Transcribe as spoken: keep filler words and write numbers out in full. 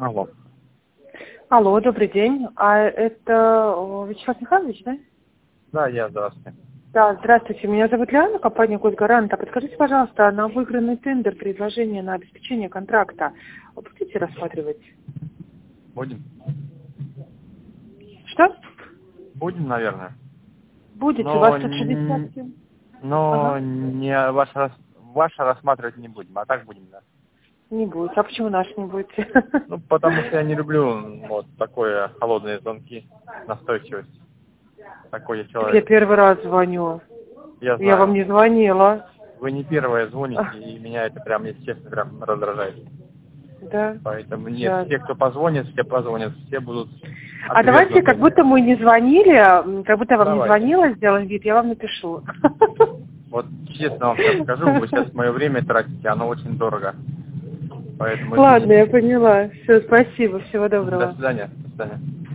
Алло. Алло, добрый день. А это э, Вячеслав Михайлович, да? Да, я, здравствуйте. Да, здравствуйте. Меня зовут Лиана, компания Кодгарант. А подскажите, пожалуйста, на выигранный тендер предложение на обеспечение контракта вы будете рассматривать? Будем? Что? Будем, наверное. Будете? У Но, вас тут н- шестьдесят семь. но Ага. не ваше, рас- ваше рассматривать не будем, а так будем, да. Не будет. А почему наш не будете? Ну, потому что я не люблю вот такое холодные звонки, настойчивость. Такой я Так я человек. первый раз звоню. Я Я вам знаю. не звонила. Вы не первая звоните, А, и меня это прям, если честно, прям раздражает. Да. Поэтому нет, Сейчас. все, кто позвонит, все позвонят, все будут А давайте, как отвергнуты. будто мы не звонили, м, как будто я вам не Давайте. звонила, сделаем вид, я вам напишу. Вот честно вам сейчас скажу, вы сейчас мое время тратите, оно очень дорого. Поэтому Ладно, извините. я поняла. Все, спасибо, всего До доброго. свидания. До свидания.